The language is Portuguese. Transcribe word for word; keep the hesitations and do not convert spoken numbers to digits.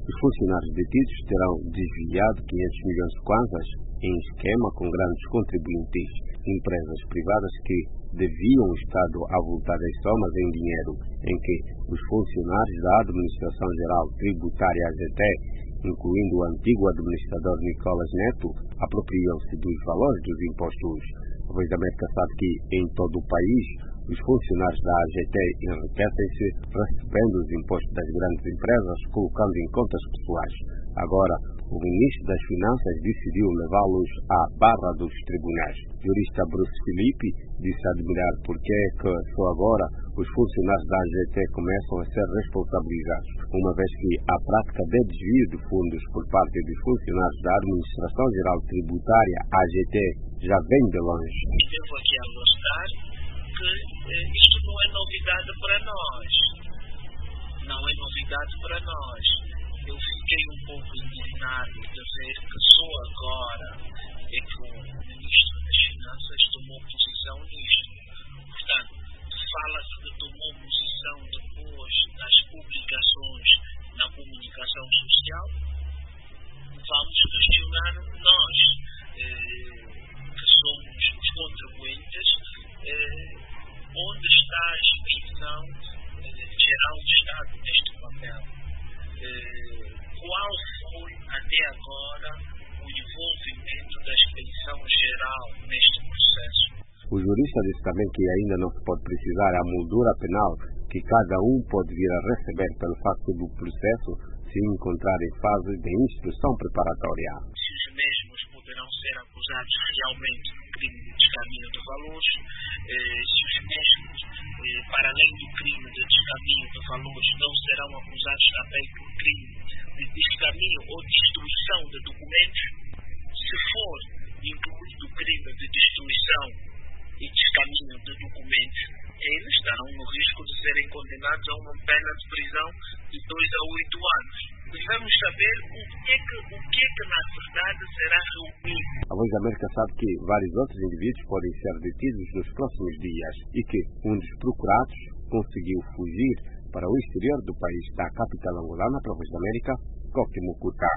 Os funcionários detidos terão desviado quinhentos milhões de kwanzas em esquema com grandes contribuintes, empresas privadas que deviam o Estado avultar as somas em dinheiro, em que os funcionários da Administração Geral Tributária A G T, incluindo o antigo administrador Nicolas Neto, apropriam-se dos valores dos impostos. A Voz da América sabe que, em todo o país, os funcionários da A G T enriquecem-se recebendo os impostos das grandes empresas, colocando em contas pessoais. Agora, o ministro das Finanças decidiu levá-los à barra dos tribunais. O jurista Bruce Filipe disse admirar por que é que só agora os funcionários da A G T começam a ser responsabilizados, uma vez que a prática de desvio de fundos por parte dos funcionários da Administração Geral Tributária A G T já vem de longe. Devo aqui apostar que eh, isto não é novidade para nós. Não é novidade para nós. Eu fiquei um pouco indignado de ver que só agora é que o Ministro das Finanças tomou posição nisto. Portanto, fala-se que tomou posição depois das publicações na comunicação social. Vamos questionar nós, eh, que somos os contribuintes, eh, onde está a inscrição eh, geral do Estado neste papel. Eh, qual foi até agora o envolvimento da inspeção geral neste processo? O jurista disse também que ainda não se pode precisar a moldura penal que cada um pode vir a receber pelo facto do processo se encontrar em fase de instrução preparatória. Se os mesmos poderão ser acusados realmente de crime de descaminho de valores, eh, se os mesmos, eh, para além do crime de descaminho de valores, não serão acusados também por crime de descaminho ou destruição de documentos, se for incluído o crime de destruição e descaminho de documentos, eles estarão no risco de serem condenados a uma pena de prisão de dois a oito anos. Devemos saber o que é que, o que, é que na verdade será reunido. A Voz da América sabe que vários outros indivíduos podem ser detidos nos próximos dias e que um dos procurados conseguiu fugir para o exterior do país da capital angolana para a Voz da América, Coque Mucuta.